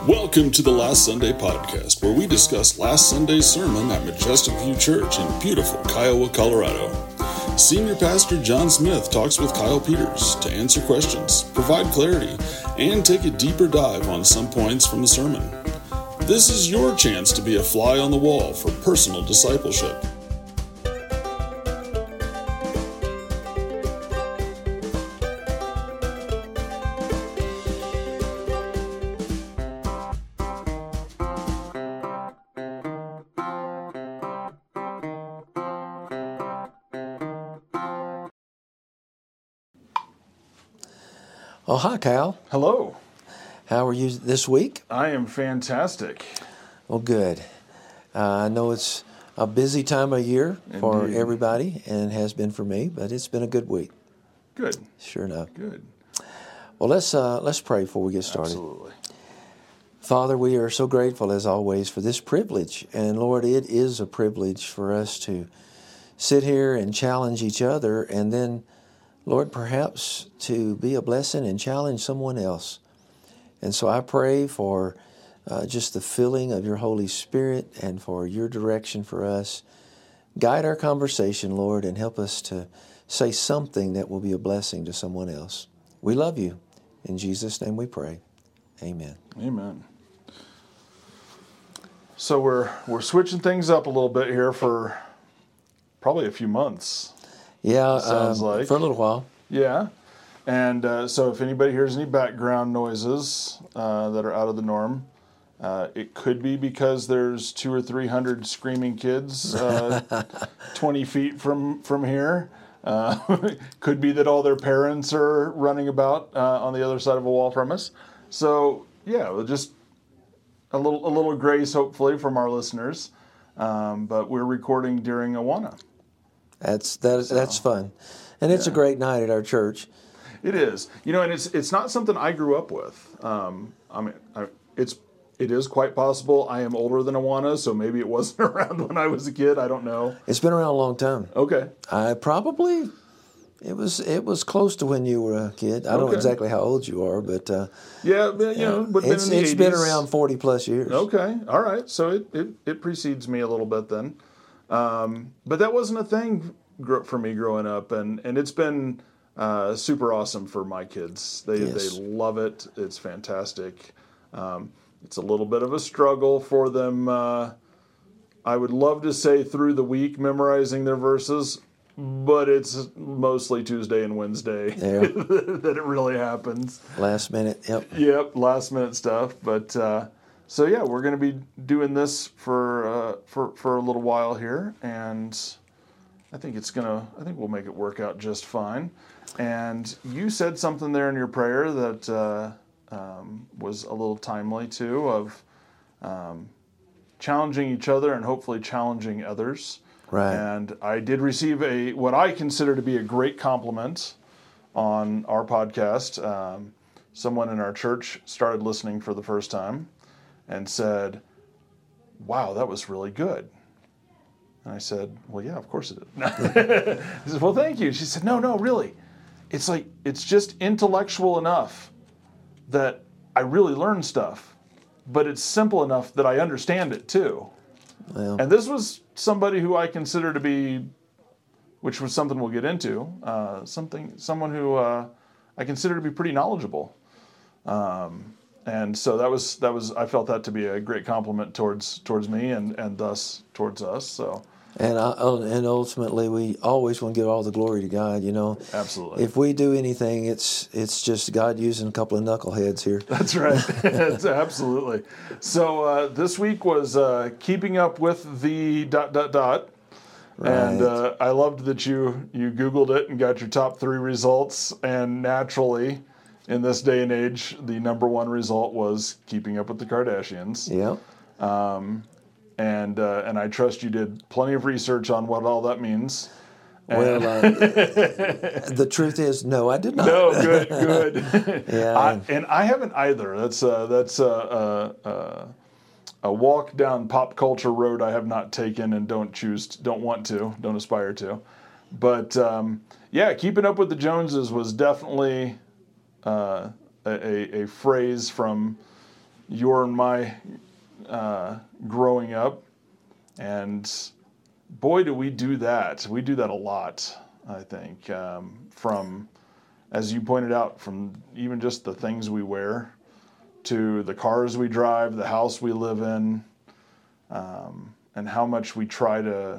Welcome to the Last Sunday Podcast, where we discuss last Sunday's sermon at Majestic View Church in beautiful Kiowa, Colorado. Senior Pastor John Smith talks with Kyle Peters to answer questions, provide clarity, and take a deeper dive on some points from the sermon. This is your chance to be a fly on the wall for personal discipleship. Oh, hi, Kyle. Hello. How are you this week? I am fantastic. Well, good. I know it's a busy time of year for Indeed. everybody, and has been for me, but it's been a good week. Good. Sure enough. Good. Well, let's pray before we get started. Absolutely. Father, we are so grateful, as always, for this privilege. And, Lord, it is a privilege for us to sit here and challenge each other, and then, Lord, perhaps to be a blessing and challenge someone else. And so I pray for just the filling of your Holy Spirit and for your direction for us. Guide our conversation, Lord, and help us to say something that will be a blessing to someone else. We love you. In Jesus' name we pray. Amen. Amen. So we're switching things up a little bit here for probably a few months. Yeah, Sounds like. for a little while. Yeah. And so if anybody hears any background noises that are out of the norm, it could be because there's 200 or 300 screaming kids 20 feet from here. Could be that all their parents are running about on the other side of a wall from us. So yeah, just a little grace, hopefully, from our listeners. But we're recording during Awana. That's fun, and it's a great night at our church. It is, and it's not something I grew up with. It is quite possible I am older than Awana, so maybe it wasn't around when I was a kid. I don't know. It's been around a long time. Okay. It was close to when you were a kid. I don't know exactly how old you are, but yeah, but it's been around 40 plus years. Okay, all right. So it precedes me a little bit then, but that wasn't a thing for me growing up, and it's been super awesome for my kids. They love it. It's fantastic. It's a little bit of a struggle for them. I would love to say through the week memorizing their verses, but it's mostly Tuesday and Wednesday that it really happens. Last minute, yep. Yep, last minute stuff. But so yeah, we're going to be doing this for a little while here, and I think we'll make it work out just fine. And you said something there in your prayer that was a little timely too, of challenging each other and hopefully challenging others. Right. And I did receive what I consider to be a great compliment on our podcast. Someone in our church started listening for the first time and said, "Wow, that was really good." And I said, "Well, yeah, of course it is." He said, "Well, thank you." She said, No, really. It's just intellectual enough that I really learn stuff, but it's simple enough that I understand it too." Well, And this was somebody who I consider to be, which was something we'll get into, someone who I consider to be pretty knowledgeable. And so that was I felt that to be a great compliment towards me and thus towards us. So. And ultimately, we always want to give all the glory to God. Absolutely. If we do anything, it's just God using a couple of knuckleheads here. That's right. That's absolutely. So this week was keeping up with the ... Right. And I loved that you Googled it and got your top 3 results. And naturally, in this day and age, the number 1 result was Keeping Up with the Kardashians. Yep. And I trust you did plenty of research on what all that means. Well, the truth is, no, I did not. No, good. Yeah. And I haven't either. That's a walk down pop culture road I have not taken and don't aspire to. But keeping up with the Joneses was definitely a phrase from your and my growing up. And boy, do we do that. We do that a lot, I think, from, as you pointed out, from even just the things we wear to the cars we drive, the house we live in, and how much we try to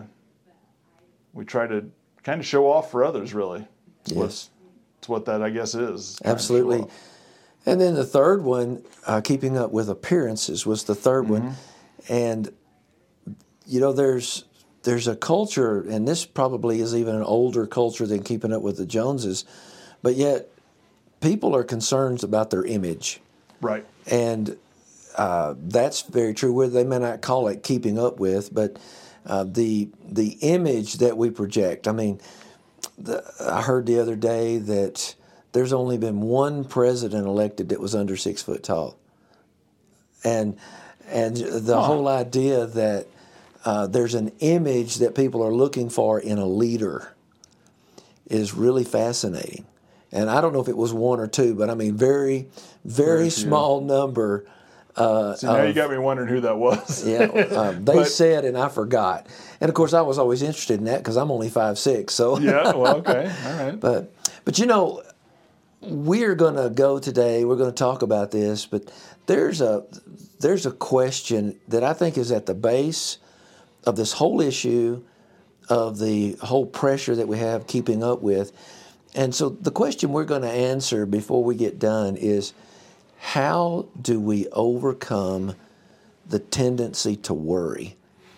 kind of show off for others, really. Yes. It's what that, I guess, is. Absolutely. And then the third one, keeping up with appearances, was the third one. And, you know, there's a culture, and this probably is even an older culture than keeping up with the Joneses, but yet people are concerned about their image. Right. And that's very true. Where they may not call it keeping up with, but the image that we project. I mean, I heard the other day that there's only been one president elected that was under 6 foot tall, and the whole idea that there's an image that people are looking for in a leader is really fascinating. And I don't know if it was one or two, but I mean, very, very small number. So now you got me wondering who that was. They said, and I forgot. And of course, I was always interested in that because I'm only 5'6". So yeah, well, okay, all right. But you know, we're going to go today. We're going to talk about this, but there's a question that I think is at the base of this whole issue of the whole pressure that we have keeping up with. And so the question we're going to answer before we get done is, how do we overcome the tendency to worry?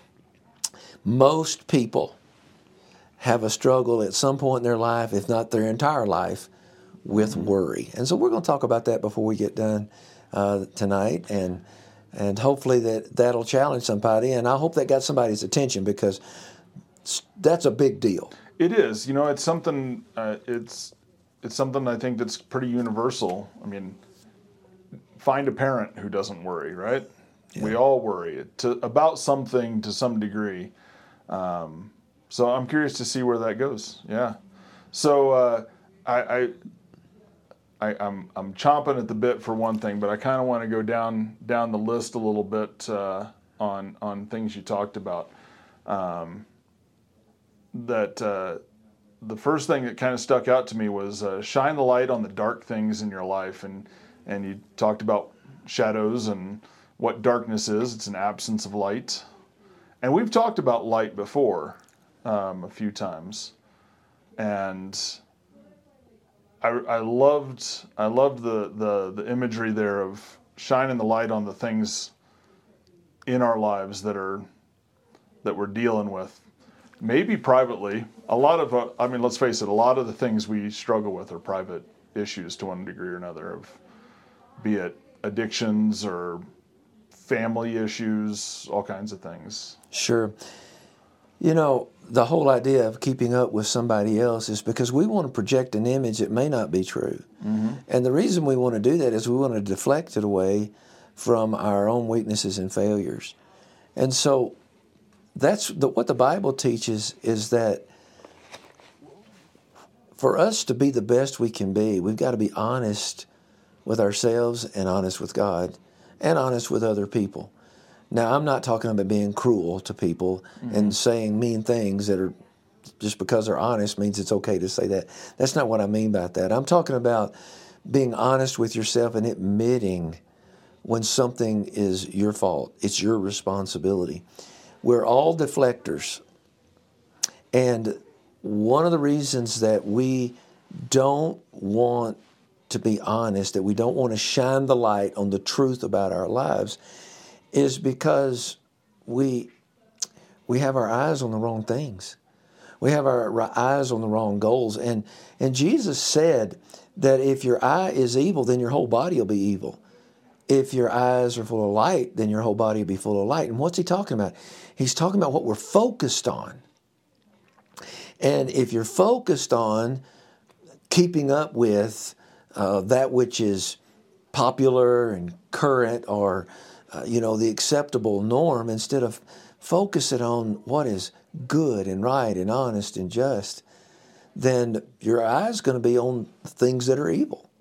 Most people have a struggle at some point in their life, if not their entire life, with worry. And so we're going to talk about that before we get done tonight, and hopefully that'll challenge somebody. And I hope that got somebody's attention, because that's a big deal. It is. You know, it's something. It's something I think that's pretty universal. I mean, find a parent who doesn't worry, right? Yeah. We all worry about something to some degree. So I'm curious to see where that goes. Yeah. So I'm chomping at the bit for one thing, but I kind of want to go down the list a little bit on things you talked about. The first thing that kind of stuck out to me was shine the light on the dark things in your life, and you talked about shadows and what darkness is. It's an absence of light, and we've talked about light before a few times, and I loved the imagery there of shining the light on the things in our lives that we're dealing with. Maybe privately, let's face it, a lot of the things we struggle with are private issues to one degree or another, of be it addictions or family issues, all kinds of things. Sure. You know, the whole idea of keeping up with somebody else is because we want to project an image that may not be true. Mm-hmm. And the reason we want to do that is we want to deflect it away from our own weaknesses and failures. And so that's what the Bible teaches, is that for us to be the best we can be, we've got to be honest with ourselves and honest with God and honest with other people. Now, I'm not talking about being cruel to people and saying mean things that are just because they're honest means it's okay to say that. That's not what I mean by that. I'm talking about being honest with yourself and admitting when something is your fault. It's your responsibility. We're all deflectors. And one of the reasons that we don't want to be honest, that we don't want to shine the light on the truth about our lives, is because we have our eyes on the wrong things. We have our eyes on the wrong goals. And Jesus said that if your eye is evil, then your whole body will be evil. If your eyes are full of light, then your whole body will be full of light. And what's he talking about? He's talking about what we're focused on. And if you're focused on keeping up with that which is popular and current, or the acceptable norm, instead of focusing on what is good and right and honest and just, then your eye's going to be on things that are evil.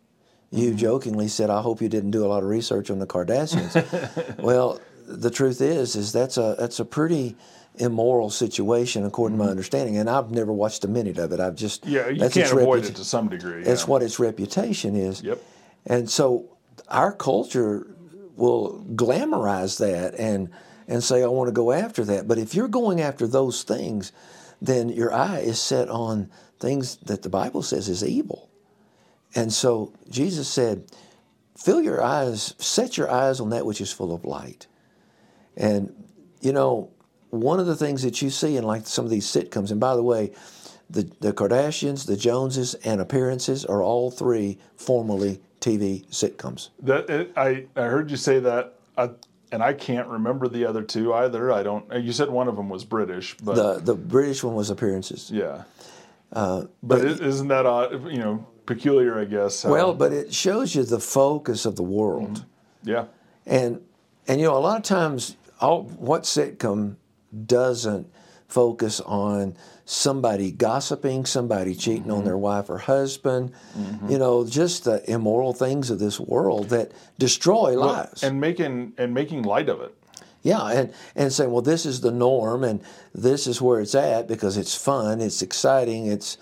You jokingly said, "I hope you didn't do a lot of research on the Kardashians." Well, the truth is that's a pretty immoral situation according to my understanding, and I've never watched a minute of it. I've just Yeah, you that's can't its avoid it to some degree. It's Yeah. what its reputation is. Yep. And so our culture will glamorize that and say, "I want to go after that." But if you're going after those things, then your eye is set on things that the Bible says is evil. And so Jesus said, set your eyes on that which is full of light. And, one of the things that you see in like some of these sitcoms, and by the way, the Kardashians, the Joneses, and Appearances are all three formerly TV sitcoms. I heard you say that, and I can't remember the other two either. I don't. You said one of them was British, but The British one was Appearances. yeah. But isn't that peculiar? I guess. Well, but it shows you the focus of the world. Yeah. And a lot of times, what sitcom doesn't focus on somebody gossiping, somebody cheating on their wife or husband, just the immoral things of this world that destroy lives. And making light of it. Yeah, and saying, well, this is the norm, and this is where it's at because it's fun, it's exciting, it's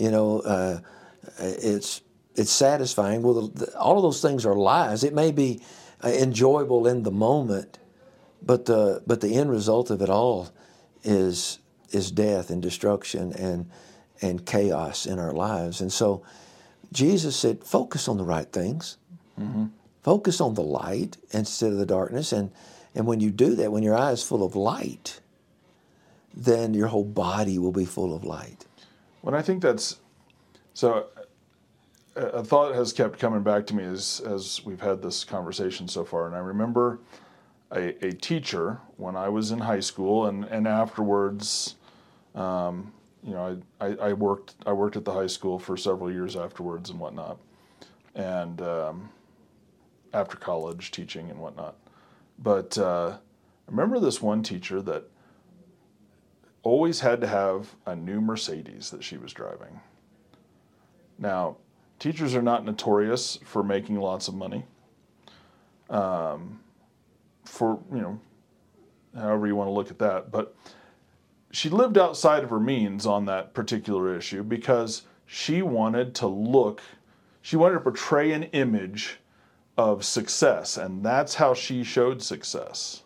satisfying. Well, all of those things are lies. It may be enjoyable in the moment, but the end result of it all is death and destruction and chaos in our lives. And so Jesus said, focus on the right things, focus on the light instead of the darkness, and when you do that, when your eye is full of light, then your whole body will be full of light. Well, I think that's so. A thought has kept coming back to me as we've had this conversation so far, and I remember a teacher when I was in high school, and afterwards, I worked at the high school for several years afterwards and whatnot, and after college teaching and whatnot. But I remember this one teacher that always had to have a new Mercedes that she was driving. Now, teachers are not notorious for making lots of money. For, however you want to look at that. But she lived outside of her means on that particular issue because she wanted to portray an image of success, and that's how she showed success.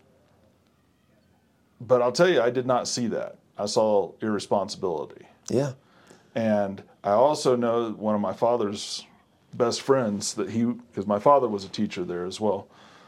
But I'll tell you, I did not see that. I saw irresponsibility. Yeah. And I also know one of my father's best friends because my father was a teacher there as well.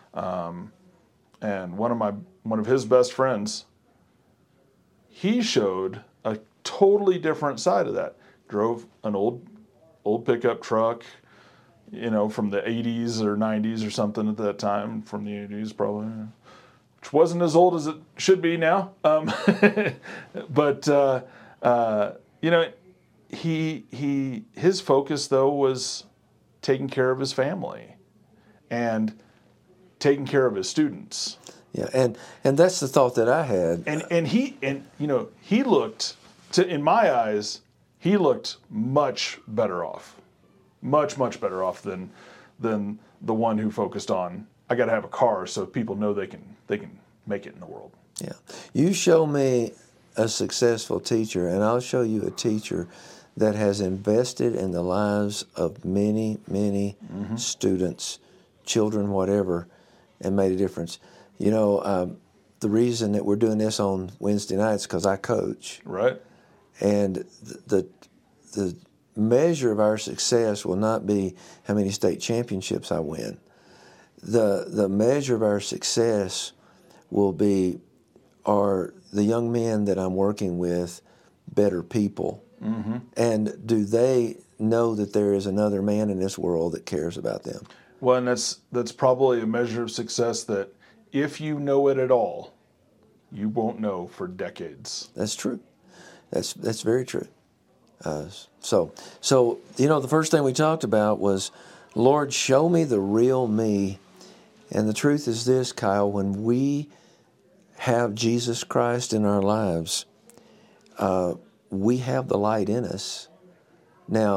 And one of his best friends, he showed a totally different side of that. Drove an old pickup truck, from the 80s or 90s or something at that time, from the 80s probably, which wasn't as old as it should be now. But his focus though was taking care of his family and taking care of his students. Yeah, and that's the thought that I had. And he looked in my eyes, he looked much better off. Much better off than the one who focused on, I got to have a car so people know they can make it in the world. Yeah. You show me a successful teacher, and I'll show you a teacher that has invested in the lives of many students, children, whatever, and made a difference. The reason that we're doing this on Wednesday nights is because I coach. Right. And the measure of our success will not be how many state championships I win. The measure of our success will be, are the young men that I'm working with better people? Mm-hmm. And do they know that there is another man in this world that cares about them? Well, and that's probably a measure of success that if you know it at all, you won't know for decades. That's true. That's very true. So the first thing we talked about was, Lord, show me the real me. And the truth is this, Kyle, when we have Jesus Christ in our lives, we have the light in us. Now,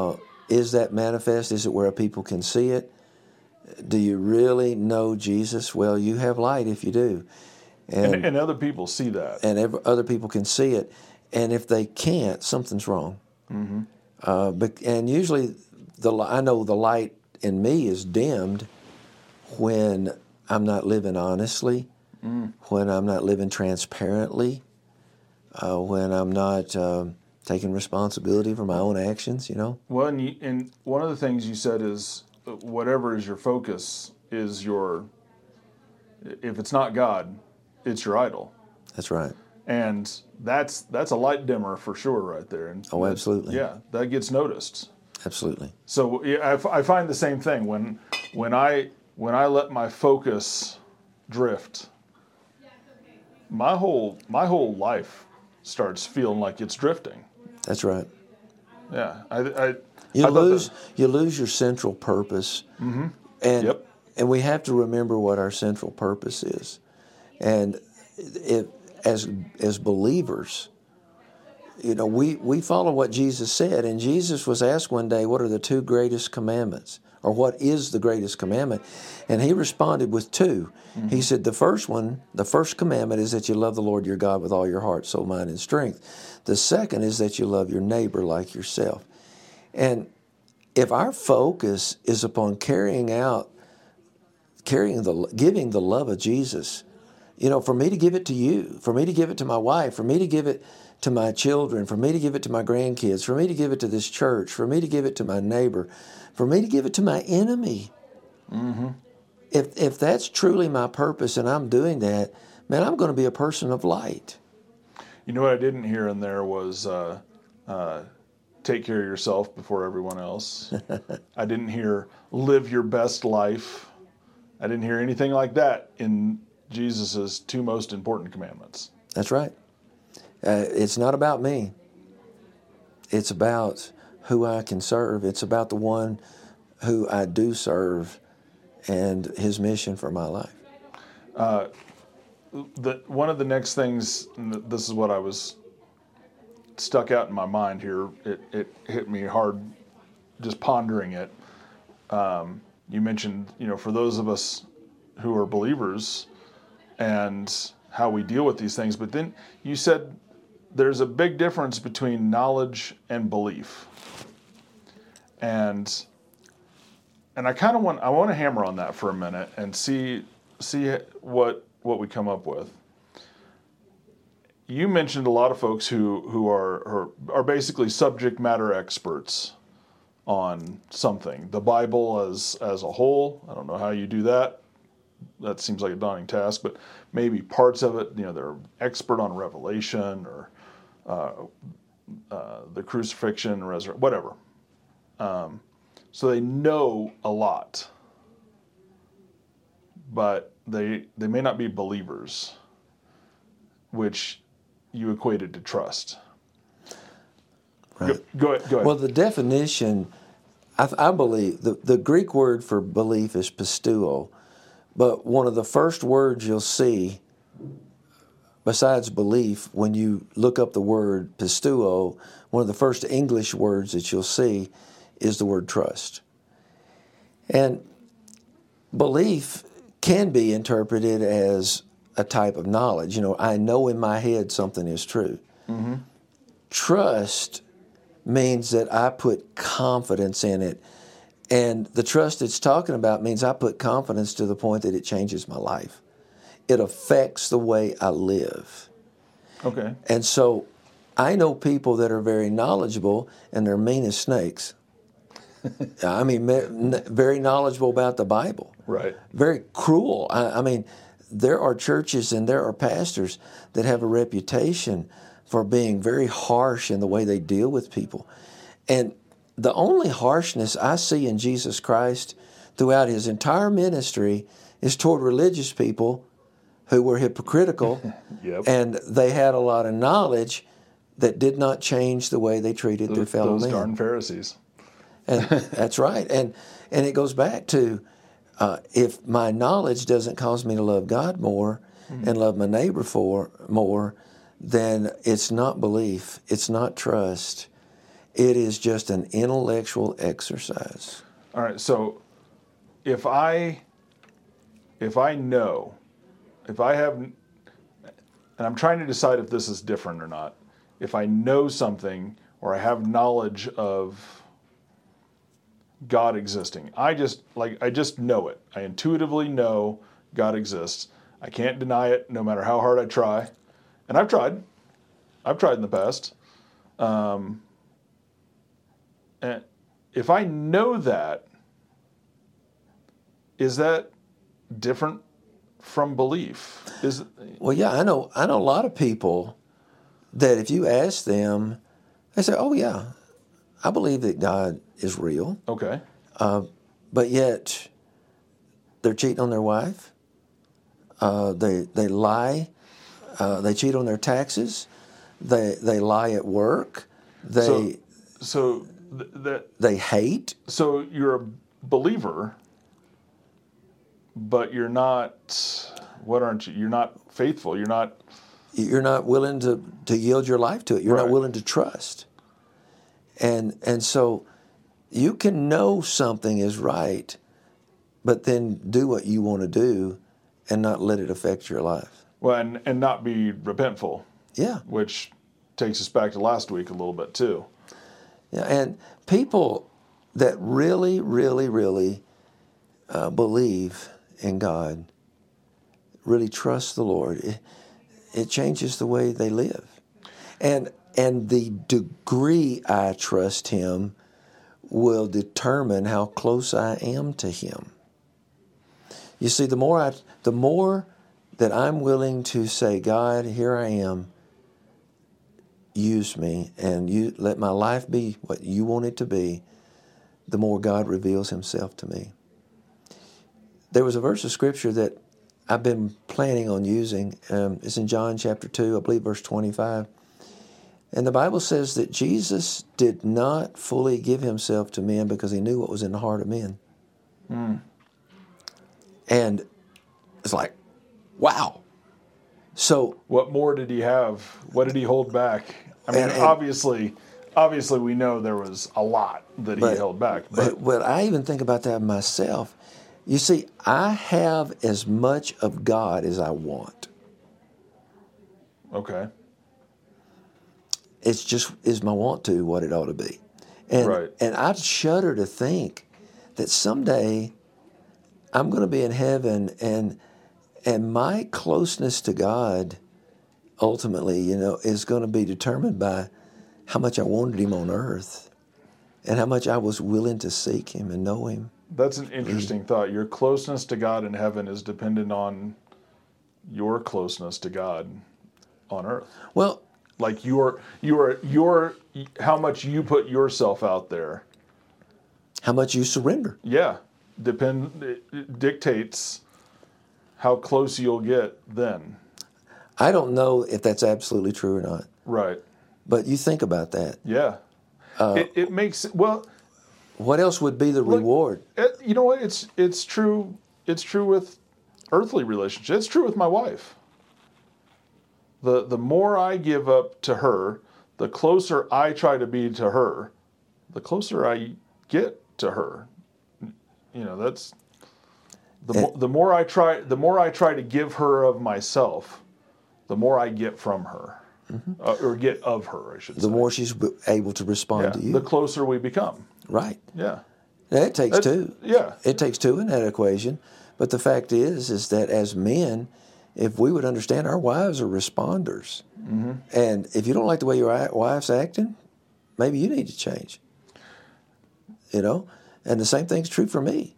is that manifest? Is it where people can see it? Do you really know Jesus? Well, you have light if you do. And other people see that. And other people can see it. And if they can't, something's wrong. And usually, I know the light in me is dimmed when I'm not living honestly, when I'm not living transparently, when I'm not taking responsibility for my own actions, Well, and one of the things you said is whatever is your focus is if it's not God, it's your idol. That's right. And that's a light dimmer for sure right there. And oh, absolutely. Yeah, that gets noticed. Absolutely. So yeah, I find the same thing when I let my focus drift, my whole life starts feeling like it's drifting. That's right. Yeah, you lose your central purpose, and we have to remember what our central purpose is, and as believers, we follow what Jesus said, and Jesus was asked one day, what are the two greatest commandments, or what is the greatest commandment? And he responded with two. He said, the first commandment is that you love the Lord your God with all your heart, soul, mind, and strength. The second is that you love your neighbor like yourself. And if our focus is upon giving the love of Jesus, for me to give it to you, for me to give it to my wife, for me to give it to my children, for me to give it to my grandkids, for me to give it to this church, for me to give it to my neighbor, for me to give it to my enemy. If that's truly my purpose and I'm doing that, man, I'm going to be a person of light. You know what I didn't hear in there was take care of yourself before everyone else. I didn't hear live your best life. I didn't hear anything like that in Jesus' two most important commandments. That's right. It's not about me. It's about who I can serve. It's about the one who I do serve and his mission for my life. One of the next things, and this is what I was stuck out in my mind here, it hit me hard just pondering it. You mentioned, for those of us who are believers and how we deal with these things, but then you said there's a big difference between knowledge and belief. And I kind of want to hammer on that for a minute and see what we come up with. You mentioned a lot of folks who are basically subject matter experts on something. The Bible as a whole, I don't know how you do that. That seems like a daunting task, but maybe parts of it, they're expert on Revelation or the crucifixion, resurrection, whatever. So they know a lot, but they may not be believers, which you equated to trust. Right. Go ahead. Well, the definition, I believe, the Greek word for belief is pisteuo, but one of the first words you'll see, besides belief, when you look up the word pisteuo, one of the first English words that you'll see is the word trust. And belief can be interpreted as a type of knowledge. I know in my head something is true. Trust means that I put confidence in it. And the trust it's talking about means I put confidence to the point that it changes my life. It affects the way I live. Okay. And so I know people that are very knowledgeable and they're mean as snakes. I mean, very knowledgeable about the Bible. Right. Very cruel. I mean, there are churches and there are pastors that have a reputation for being very harsh in the way they deal with people. And the only harshness I see in Jesus Christ throughout his entire ministry is toward religious people who were hypocritical. Yep. And they had a lot of knowledge that did not change the way they treated their fellow men. Those darn Pharisees. And that's right. And it goes back to if my knowledge doesn't cause me to love God more and love my neighbor more, then it's not belief. It's not trust. It is just an intellectual exercise. All right. So if I know, if I have, and I'm trying to decide if this is different or not. If I know something or I have knowledge of God existing, I just know it. I intuitively know God exists. I can't deny it no matter how hard I try. And I've tried. I've tried in the past. And if I know that, is that different from belief? Well, yeah, I know a lot of people that if you ask them, they say, "Oh yeah, I believe that God is real." Okay. But yet they're cheating on their wife. They lie. They cheat on their taxes. They lie at work. They hate. So you're a believer, but you're not. What aren't you? You're not faithful. You're not willing to yield your life to it. You're Right. not willing to trust. And so you can know something is right, but then do what you want to do and not let it affect your life. well, and not be repentful, Yeah. which takes us back to last week a little bit too. Yeah, and people that really, really, really believe in God, really trust the Lord, it changes the way they live. And the degree I trust Him will determine how close I am to Him. You see, the more that I'm willing to say, God, here I am, use me, and you let my life be what you want it to be, the more God reveals Himself to me. There was a verse of Scripture that I've been planning on using. It's in John chapter 2, I believe verse 25. And the Bible says that Jesus did not fully give Himself to men because He knew what was in the heart of men. And it's like, wow. So What more did He have? What did He hold back? I mean, And- obviously, we know there was a lot that He held back. But I even think about that myself. You see, I have as much of God as I want. Okay. It's just, is my want to what it ought to be. And, Right. and I shudder to think that someday I'm going to be in heaven and my closeness to God ultimately, is going to be determined by how much I wanted Him on earth and how much I was willing to seek Him and know Him. That's an interesting thought. Your closeness to God in heaven is dependent on your closeness to God on earth. Well, Like your how much you put yourself out there. how much you surrender. Yeah. It dictates how close you'll get then. I don't know if that's absolutely true or not, Right. but you think about that. Yeah. It makes What else would be the reward? you know what? It's true. It's true with earthly relationships. It's true with my wife. The more I give up to her, the closer I try to be to her, the closer I get to her. That's the more I try to give her of myself, the more I get from her, or get of her, I should say. The more she's able to respond to you. The closer we become. Right. Yeah. Now, it takes two. Yeah. It takes two in that equation. But the fact is that as men, if we would understand our wives are responders. Mm-hmm. And if you don't like the way your wife's acting, maybe you need to change. And the same thing's true for me.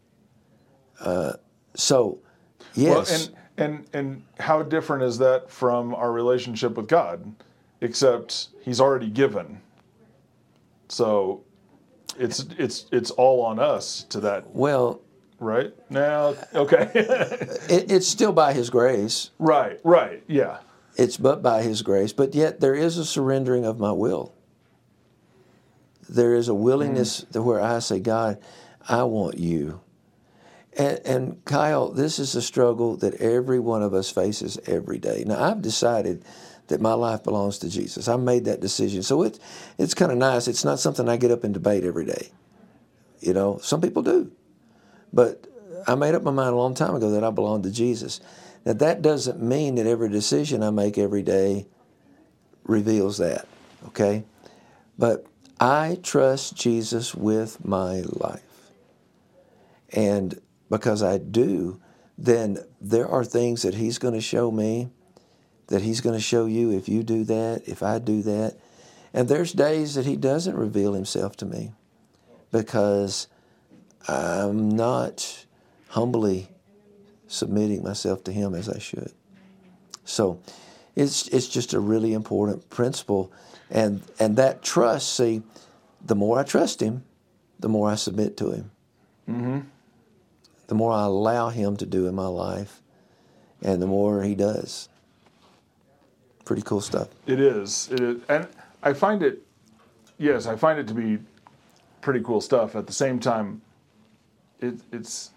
So, yes. Well, and how different is that from our relationship with God? Except He's already given. So it's all on us to that. Well, right? Now, okay. It's still by His grace. Right, yeah. It's but by His grace, but yet there is a surrendering of my will. There is a willingness where I say, God, I want you. And Kyle, this is a struggle that every one of us faces every day. Now, I've decided that my life belongs to Jesus. I made that decision. So it's kind of nice. It's not something I get up and debate every day. You know, some people do. But I made up my mind a long time ago that I belong to Jesus. Now, that doesn't mean that every decision I make every day reveals that, okay? But I trust Jesus with my life. And because I do, then there are things that He's going to show me, that He's going to show you if you do that, if I do that. And there's days that He doesn't reveal Himself to me because I'm not humbly submitting myself to Him as I should. So it's just a really important principle. And that trust, see, the more I trust Him, the more I submit to Him. Mm-hmm. The more I allow Him to do in my life, and the more He does. Pretty cool stuff. It is. And I find it, yes, I find it to be pretty cool stuff. At the same time, it's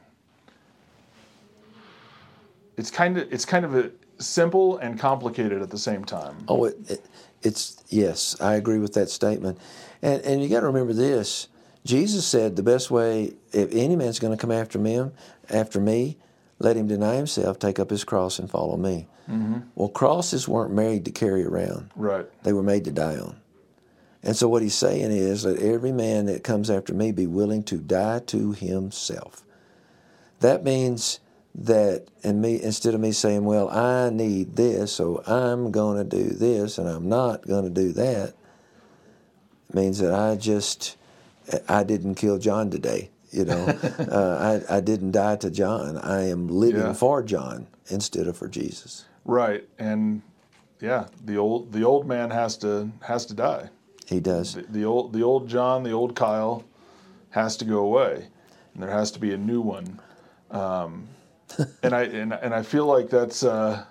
kind of a simple and complicated at the same time. Oh, it's yes, I agree with that statement. And you got to remember this. Jesus said the best way, if any man's going to come after me, let him deny himself, take up his cross, and follow me. Mm-hmm. Well, crosses weren't made to carry around. Right. They were made to die on. And so what He's saying is, let every man that comes after me be willing to die to himself. That means that instead of me saying, well, I need this, so I'm going to do this, and I'm not going to do that, it means that I didn't kill John today. You know, I didn't die to John. I am living for John instead of for Jesus. Right, and yeah, the old man has to die. He does. The old John, the old Kyle, has to go away, and there has to be a new one. And I feel like that's a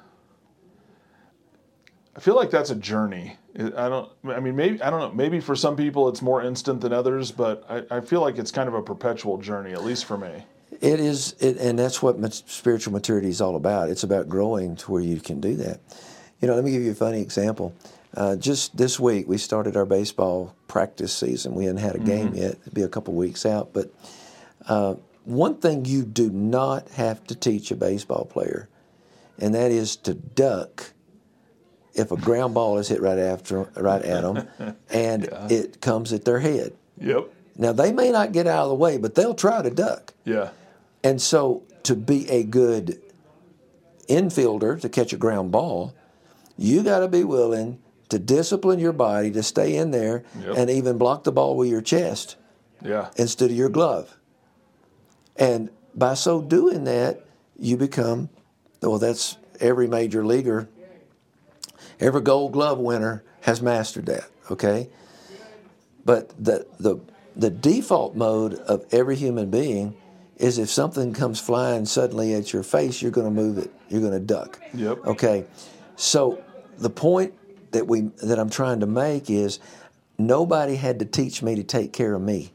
journey. I don't know. Maybe for some people it's more instant than others, but I feel like it's kind of a perpetual journey, at least for me. It is, and that's what spiritual maturity is all about. It's about growing to where you can do that. You know, let me give you a funny example. Just this week, we started our baseball practice season. We hadn't had a game yet. It'll be a couple weeks out. But one thing you do not have to teach a baseball player, and that is to duck if a ground ball is hit right at them, and it comes at their head. Yep. Now, they may not get out of the way, but they'll try to duck. Yeah. And so to be a good infielder, to catch a ground ball, you got to be willing to discipline your body to stay in there and even block the ball with your chest instead of your glove. And by so doing that, you become, well, that's every major leaguer, every Gold Glove winner has mastered that, okay? But the default mode of every human being is if something comes flying suddenly at your face, you're going to move it. You're going to duck. Yep. Okay. So the point that I'm trying to make is nobody had to teach me to take care of me.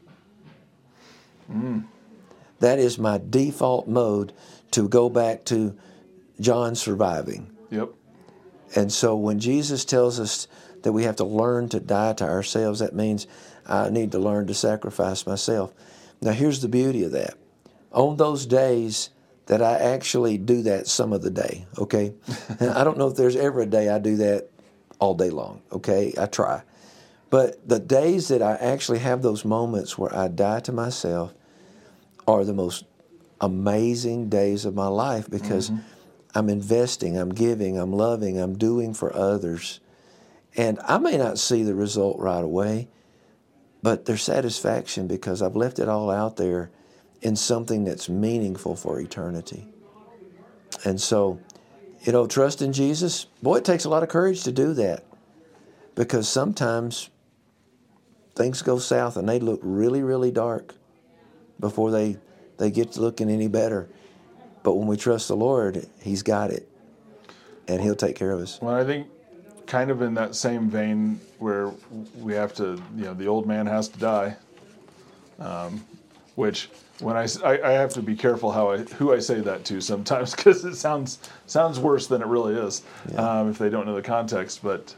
That is my default mode to go back to John surviving. Yep. And so when Jesus tells us that we have to learn to die to ourselves, that means I need to learn to sacrifice myself. Now, here's the beauty of that. On those days that I actually do that some of the day, okay? And I don't know if there's ever a day I do that all day long, okay? I try. But the days that I actually have those moments where I die to myself are the most amazing days of my life because I'm investing, I'm giving, I'm loving, I'm doing for others. And I may not see the result right away, but there's satisfaction because I've left it all out there in something that's meaningful for eternity. And so, you know, trust in Jesus, boy, it takes a lot of courage to do that because sometimes things go south and they look really, really dark before they get to looking any better. But when we trust the Lord, He's got it, and He'll take care of us. Well, I think kind of in that same vein where we have to, you know, the old man has to die. Which, when I have to be careful who I say that to sometimes, because it sounds worse than it really is, if they don't know the context. But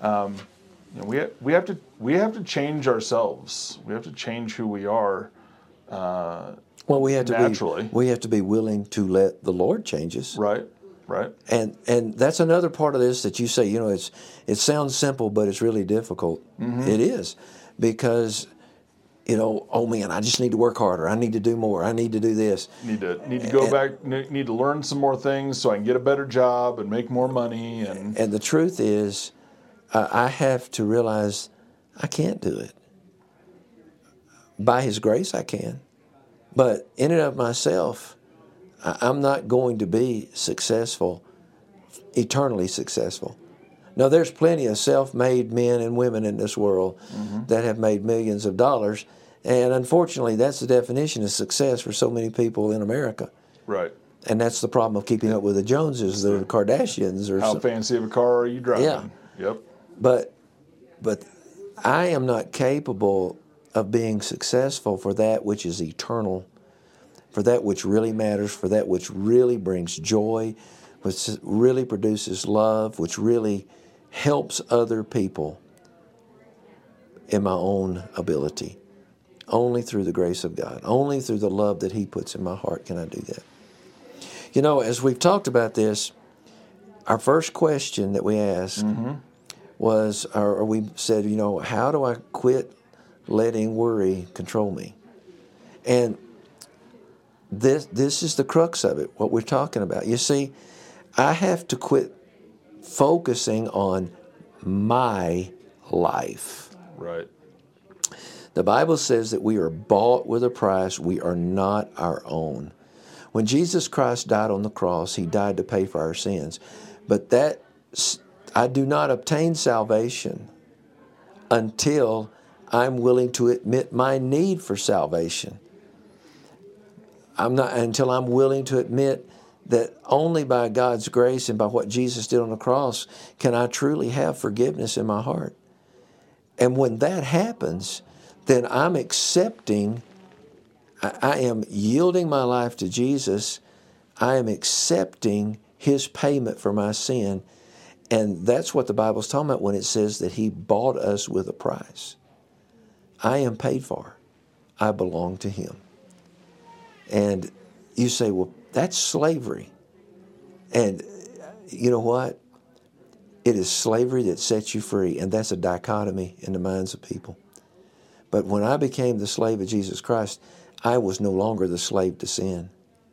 we have to change ourselves. We have to change who we are. Well, we have to naturally. We have to be willing to let the Lord change us. Right. And that's another part of this that you say, it sounds simple, but it's really difficult. Mm-hmm. It is, because, oh man, I just need to work harder. I need to do more. I need to do this. Need to go back. Need to learn some more things so I can get a better job and make more money. And the truth is, I have to realize I can't do it. By His grace, I can. But in and of myself, I'm not going to be successful, eternally successful. Now, there's plenty of self-made men and women in this world that have made millions of dollars, and unfortunately, that's the definition of success for so many people in America. Right. And that's the problem of keeping up with the Joneses, the Kardashians. Or how fancy of a car are you driving? Yeah. Yep. But I am not capable of being successful for that which is eternal, for that which really matters, for that which really brings joy, which really produces love, which really helps other people in my own ability. Only through the grace of God, only through the love that He puts in my heart can I do that. As we've talked about this, our first question that we asked was, or we said, how do I quit letting worry control me? And this is the crux of it, what we're talking about. You see, I have to quit focusing on my life. Right. The Bible says that we are bought with a price. We are not our own. When Jesus Christ died on the cross, He died to pay for our sins. But I do not obtain salvation until I'm willing to admit my need for salvation. Until I'm willing to admit that only by God's grace and by what Jesus did on the cross can I truly have forgiveness in my heart. And when that happens, then I'm accepting, I am yielding my life to Jesus. I am accepting His payment for my sin. And that's what the Bible's talking about when it says that He bought us with a price. I am paid for. I belong to Him. And you say, well, that's slavery. And you know what? It is slavery that sets you free, and that's a dichotomy in the minds of people. But when I became the slave of Jesus Christ, I was no longer the slave to sin.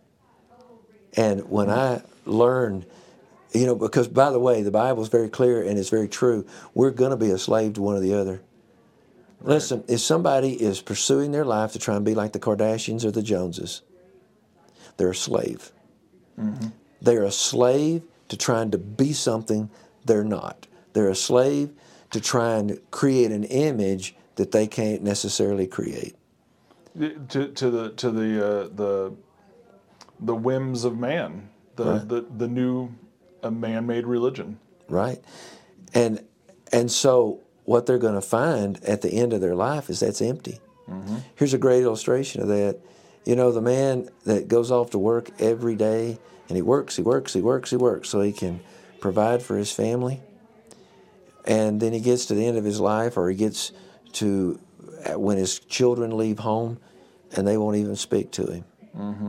And when I learned, because by the way, the Bible is very clear and it's very true, we're going to be a slave to one or the other. Right. Listen, if somebody is pursuing their life to try and be like the Kardashians or the Joneses, they're a slave. Mm-hmm. They're a slave to trying to be something they're not. They're a slave to trying to create an image that they can't necessarily create. To the whims of man, the new man-made religion. Right, and so what they're going to find at the end of their life is that's empty. Mm-hmm. Here's a great illustration of that. The man that goes off to work every day and he works so he can provide for his family, and then he gets to the end of his life, or he gets to when his children leave home and they won't even speak to him. Mm-hmm.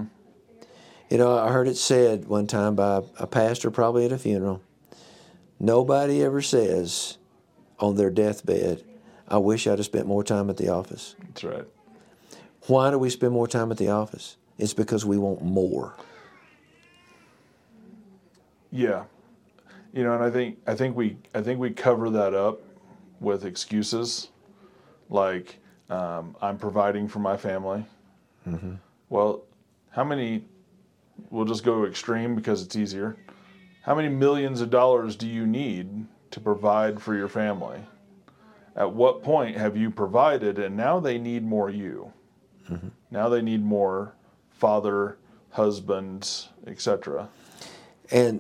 I heard it said one time by a pastor, probably at a funeral, nobody ever says on their deathbed, I wish I'd have spent more time at the office. That's right. Why do we spend more time at the office? It's because we want more. Yeah. And I think we cover that up with excuses like I'm providing for my family. Mm-hmm. Well, how many? We'll just go extreme because it's easier. How many millions of dollars do you need to provide for your family? At what point have you provided and now they need more you? Mm-hmm. Now they need more father, husband, etc. And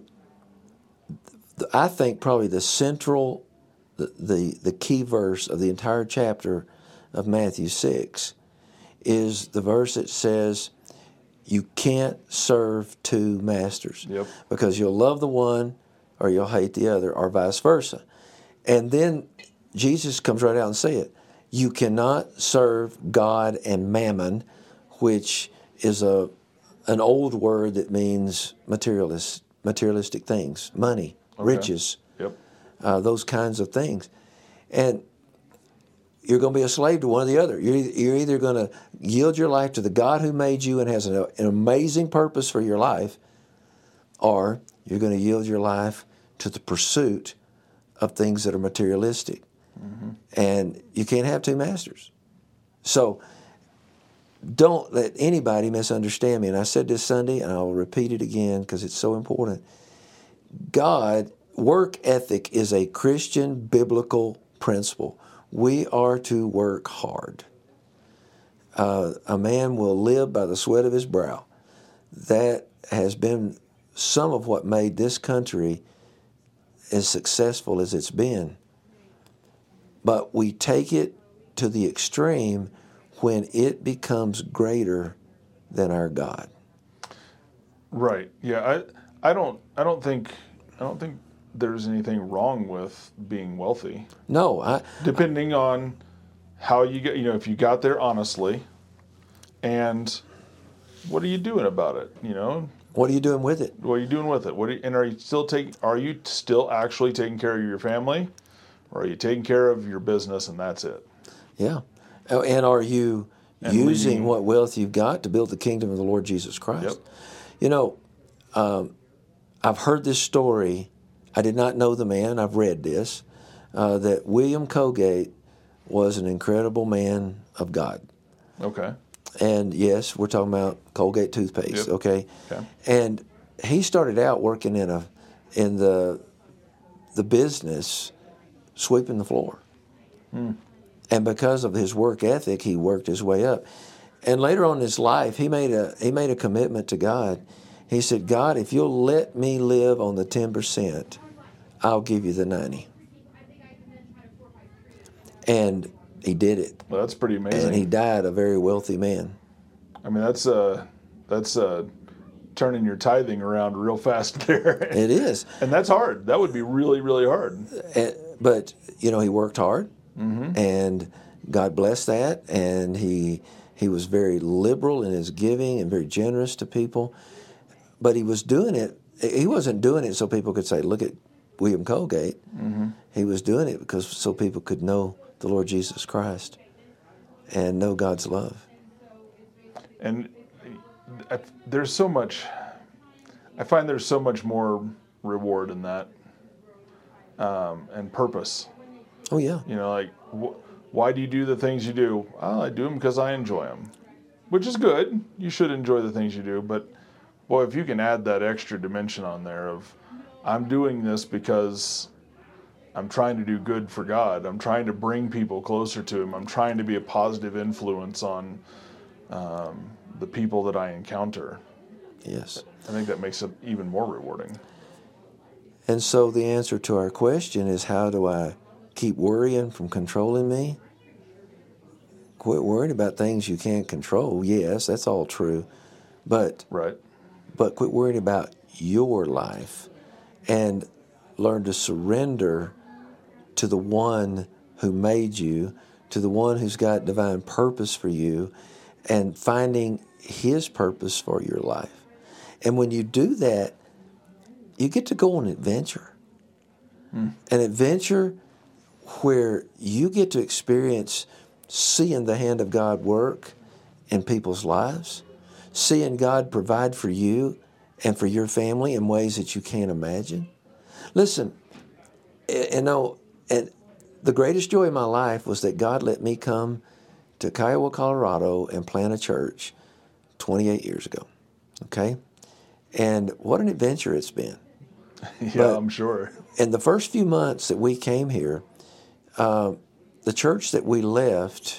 I think probably the central, the key verse of the entire chapter of Matthew 6 is the verse that says you can't serve two masters. Yep. Because you'll love the one or you'll hate the other, or vice versa. And then Jesus comes right out and says it. You cannot serve God and mammon, which is an old word that means materialistic things, money, riches, Yep. those kinds of things. And you're going to be a slave to one or the other. You're either going to yield your life to the God who made you and has an amazing purpose for your life, or you're going to yield your life to the pursuit of things that are materialistic. Mm-hmm. And you can't have two masters. So don't let anybody misunderstand me. And I said this Sunday, and I'll repeat it again because it's so important. Work ethic is a Christian biblical principle. We are to work hard. A man will live by the sweat of his brow. That has been some of what made this country as successful as it's been. But we take it to the extreme when it becomes greater than our God. Right. Yeah. I don't think there's anything wrong with being wealthy. No. Depending on how you get, if you got there honestly, and what are you doing about it? What are you doing with it? What are you doing with it? Are you still actually taking care of your family, or are you taking care of your business and that's it? Yeah. And are you using what wealth you've got to build the kingdom of the Lord Jesus Christ? Yep. I've heard this story. I did not know the man. I've read this, that William Colgate was an incredible man of God. Okay. And yes, we're talking about Colgate toothpaste, Yep. Okay? Okay. And he started out working in the business sweeping the floor. And because of his work ethic, he worked his way up. And later on in his life, he made a commitment to God. He said, God, if you'll let me live on the 10%, I'll give you the 90%. And he did it. Well, that's pretty amazing. And he died a very wealthy man. I mean, that's turning your tithing around real fast there. It is. And that's hard. That would be really, really hard. But, he worked hard, and God blessed that, and he was very liberal in his giving and very generous to people. But he was doing it. He wasn't doing it so people could say, look at William Colgate. Mm-hmm. He was doing it so people could know the Lord Jesus Christ and know God's love. And there's so much, I find there's so much more reward in that, and purpose. Oh, yeah. Why do you do the things you do? Oh, I do them because I enjoy them, which is good. You should enjoy the things you do, but boy, if you can add that extra dimension on there of, I'm doing this because I'm trying to do good for God. I'm trying to bring people closer to Him. I'm trying to be a positive influence on the people that I encounter. Yes. I think that makes it even more rewarding. And so the answer to our question is, how do I keep worrying from controlling me? Quit worrying about things you can't control. Yes, that's all true. But quit worrying about your life and learn to surrender to the one who made you, to the one who's got divine purpose for you, and finding His purpose for your life. And when you do that, you get to go on an adventure. An adventure where you get to experience seeing the hand of God work in people's lives, seeing God provide for you and for your family in ways that you can't imagine. Listen, and the greatest joy of my life was that God let me come to Kiowa, Colorado and plant a church 28 years ago. Okay? And what an adventure it's been. I'm sure. In the first few months that we came here, the church that we left,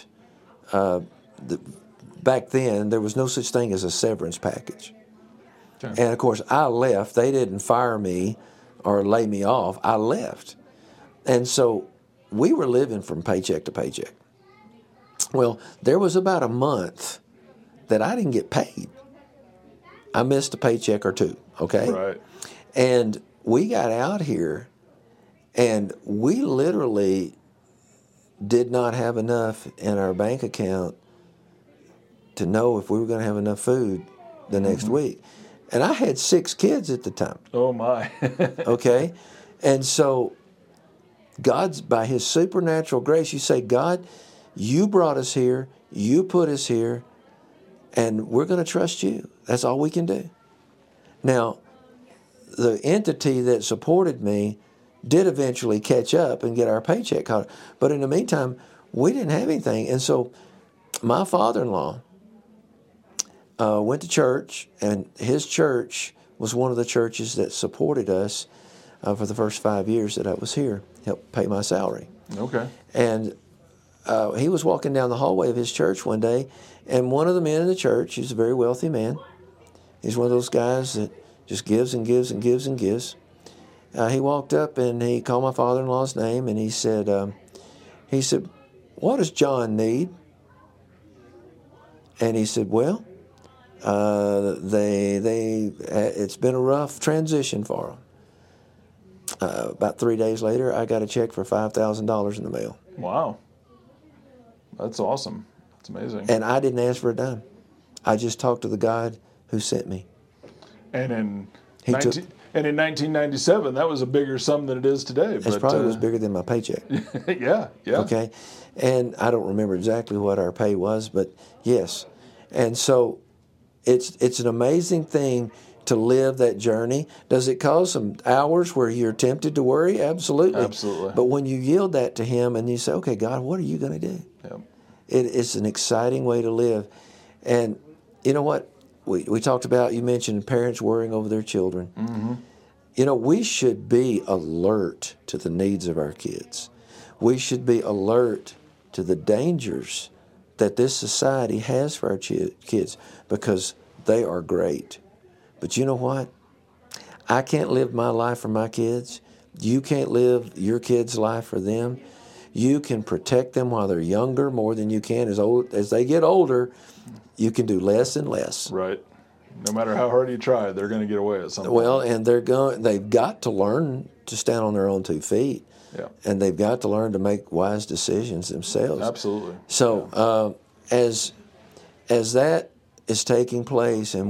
back then, there was no such thing as a severance package. Okay. And, of course, I left. They didn't fire me or lay me off. I left. And so we were living from paycheck to paycheck. Well, there was about a month that I didn't get paid. I missed a paycheck or two, okay? Right. And we got out here, and we literally did not have enough in our bank account to know if we were going to have enough food the next week. And I had 6 kids at the time, Oh, my. okay? And so God's, by His supernatural grace, you say, God, you brought us here, you put us here, and we're going to trust you. That's all we can do. Now, the entity that supported me did eventually catch up and get our paycheck caught. But in the meantime, we didn't have anything. And so my father-in-law went to church, and his church was one of the churches that supported us for the first 5 years that I was here, helped pay my salary. Okay. And he was walking down the hallway of his church one day, and one of the men in the church, he's a very wealthy man. He's one of those guys that just gives and gives and gives and gives. He walked up and he called my father-in-law's name, and he said, "What does John need?" And he said, "Well, it's been a rough transition for them." About 3 days later, I got a check for $5,000 in the mail. Wow. That's awesome. That's amazing. And I didn't ask for a dime. I just talked to the God who sent me. And in 1997, that was a bigger sum than it is today. It probably was bigger than my paycheck. Yeah. Okay? And I don't remember exactly what our pay was, but yes. And so it's an amazing thing to live that journey. Does it cause some hours where you're tempted to worry? Absolutely. Absolutely. But when you yield that to Him and you say, okay, God, what are you going to do? Yep. It's an exciting way to live. And you know what? We talked about, you mentioned parents worrying over their children. Mm-hmm. You know, we should be alert to the needs of our kids. We should be alert to the dangers that this society has for our kids, because they are great. But you know what? I can't live my life for my kids. You can't live your kids' life for them. You can protect them while they're younger more than you can as they get older. You can do less and less. Right. No matter how hard you try, they're going to get away at some point. Well, and they've got to learn to stand on their own 2 feet. Yeah. And they've got to learn to make wise decisions themselves. Absolutely. So as that is taking place, and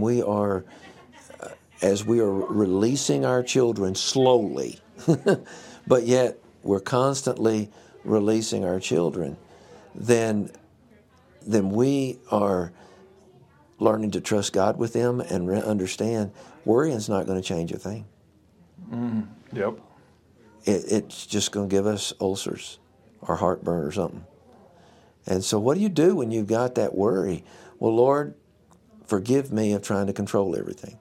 as we are releasing our children slowly, but yet we're constantly releasing our children, then we are learning to trust God with them and understand worrying's not going to change a thing. Yep. It's just going to give us ulcers or heartburn or something. And so what do you do when you've got that worry? Well, Lord, forgive me of trying to control everything.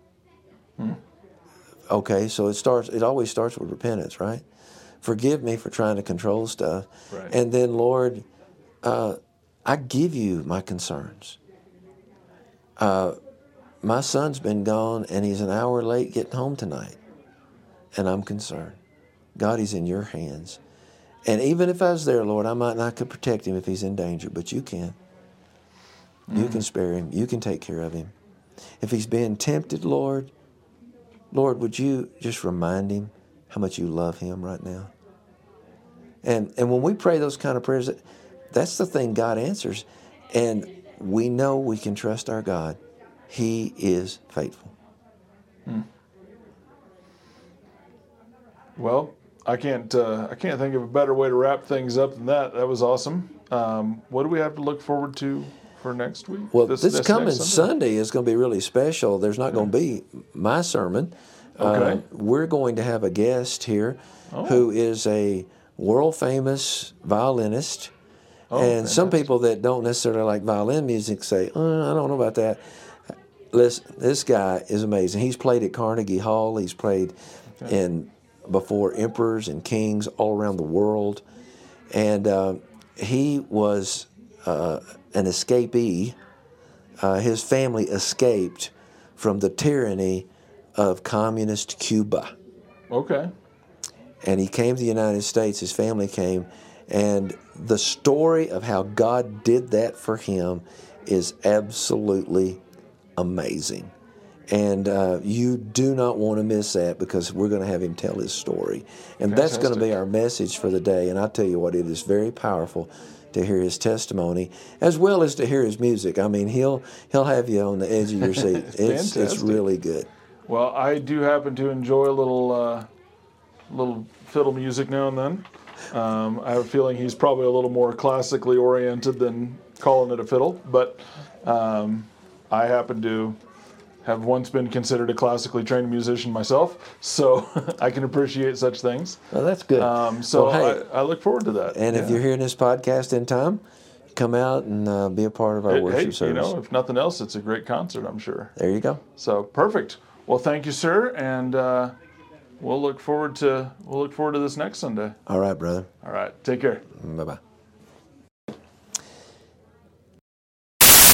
Okay, so it always starts with repentance, right? Forgive me for trying to control stuff. Right. And then, Lord, I give you my concerns. My son's been gone, and he's an hour late getting home tonight, and I'm concerned. God, he's in your hands. And even if I was there, Lord, I might not could protect him if he's in danger, but you can. You can spare him. You can take care of him. If he's being tempted, Lord, would you just remind him how much you love him right now? And when we pray those kind of prayers, that's the thing God answers. And we know we can trust our God. He is faithful. Well, I can't think of a better way to wrap things up than that. That was awesome. What do we have to look forward to for next week? Well, this coming Sunday is going to be really special. There's not going to be my sermon. Okay. We're going to have a guest here who is a world-famous violinist. And fantastic. some people that don't necessarily like violin music say, I don't know about that. Listen, this guy is amazing. He's played at Carnegie Hall. He's played before emperors and kings all around the world. And he was an escapee. His family escaped from the tyranny of communist Cuba. Okay. And he came to the United States. His family came, And the story of how God did that for him is absolutely amazing. And you do not want to miss that, because we're going to have him tell his story. And that's going to be our message for the day. And I tell you what, it is very powerful to hear his testimony as well as to hear his music. I mean, he'll have you on the edge of your seat. It's really good. Well, I do happen to enjoy a little fiddle music now and then. I have a feeling he's probably a little more classically oriented than calling it a fiddle, but I happen to have once been considered a classically trained musician myself, so I can appreciate such things. Well, that's good. So hey, I look forward to that. And if you're hearing this podcast in time, come out and be a part of our worship service. If nothing else, it's a great concert, I'm sure. There you go. So perfect. Well, thank you, sir, and we'll look forward to this next Sunday. All right, brother. All right. Take care. Bye-bye.